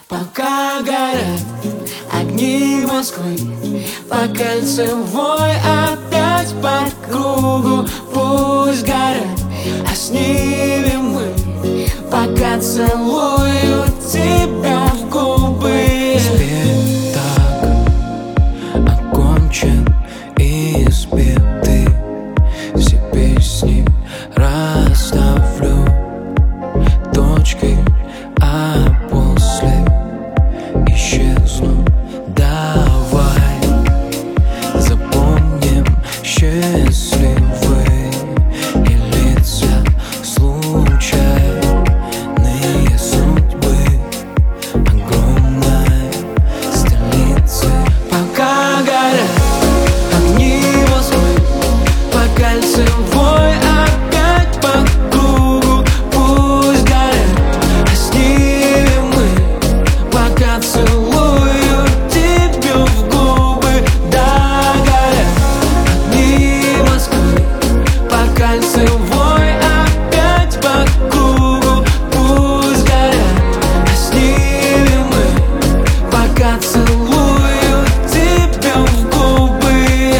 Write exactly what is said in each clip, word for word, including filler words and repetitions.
Пока горят огни Москвы, по Кольцевой опять по кругу. Пусть горят, а с ними мы, пока целую тебя в губы. Спектакль окончен и спеты, все песни расставлю точкой, а после исчезну. Давай запомним счастливые и лица случайные судьбы огромной столицы. Пока горят огни Москвы, по Кольцевой опять по кругу. Пусть горят, а с ними мы, пока целую тебя в губы. Да, горят огни Москвы, по Кольцевой опять по кругу. Пусть горят, а с ними мы, пока целую тебя в губы.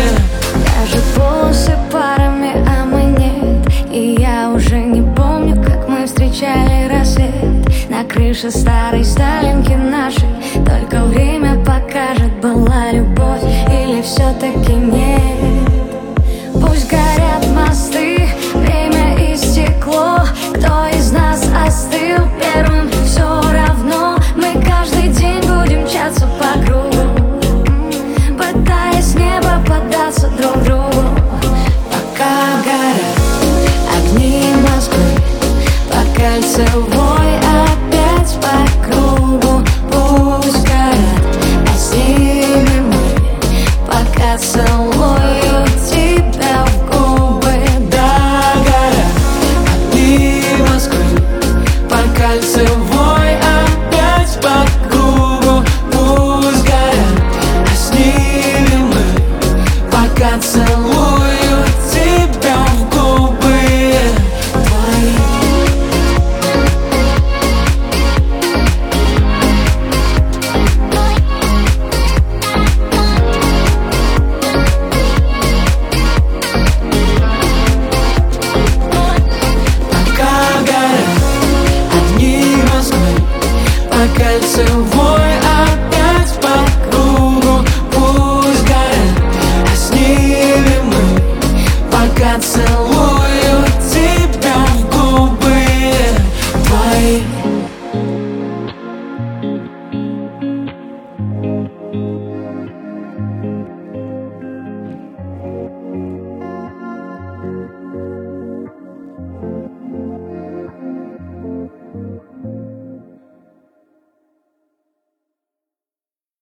Даже волосы парами, а мы нет. И я уже не помню, как мы встречали рассвет на крыше старой Сталинки нашей. Только время покажет, была любовь или все-таки нет. Пусть горят мосты, время и стекло. Кто из нас остыл первым, все равно. Мы каждый день будем мчаться по кругу, пытаясь с неба поддаться друг другу. Пока горят огни Москвы, по Кольцевой опять по кругу. Пусть горят, а с ними мы, пока целую тебя в губы. Да, горят огни Москвы, по Кольцевой опять по кругу. Пусть горят, а с ними мы, пока целую тебя в губы твои. Пока горят огни Москвы, по Кольцевой